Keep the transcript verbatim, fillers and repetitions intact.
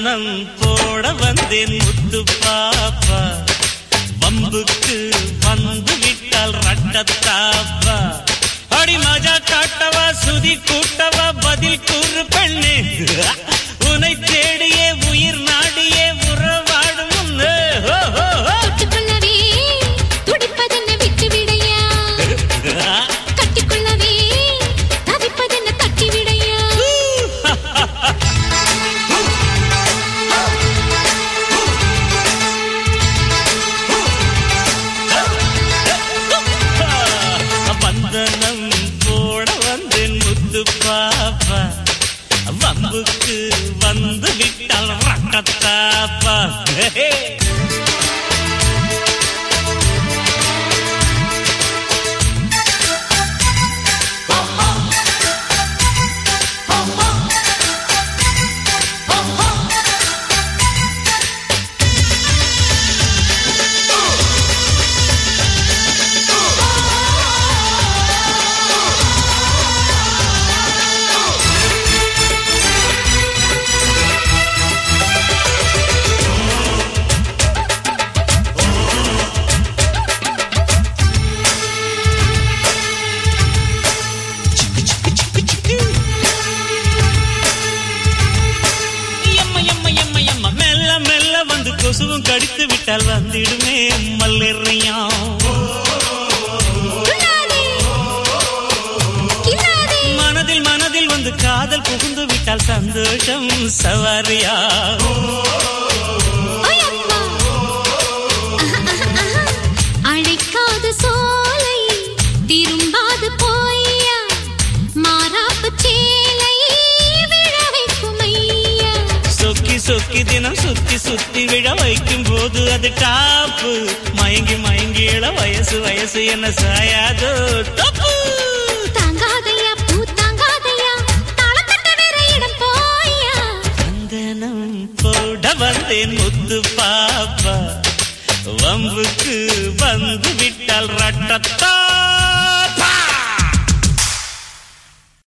வந்தனம் போட வந்தேன் முத்து பாப்பா வம்புக்கு வந்து விட்டால் ரட்டத்தாப்பா அடி மஜா காட்டவா சுதி கூட்டவா பதில் கூறு பெண்ணே உன்னை தேடியே உயிர் நாடியே உறவாடும் வந்தனம் போட வந்தேன் முத்து பாப்பா வம்புக்கு வந்து விட்டால் ரட்டத்தாப்பா கொசுவும் கடித்து விட்டால் வந்திடுமே மல்லேறியா மனதில் மனதில் வந்து காதல் புகுந்து விட்டால் சந்தோஷம் சவாரியா அழைக்காத சோலை திரும்பாது போய்யா மாறாப்பு சேலை சொக்கி சொக்கி தினம் சுத்தி சுத்தி விழ வைக்கும் போது அது டாப்பு மயங்கி மயங்கி இள வயசு வயசு என்ன சாயாதோ தப்பு தாங்காதையா பூ தாங்காதையா தாளத்தட்ட வேற இடம் போய்யா வந்தனம் போட வந்தேன் முத்து பாப்பா வம்புக்கு வந்து விட்டால் ரட்டத்தா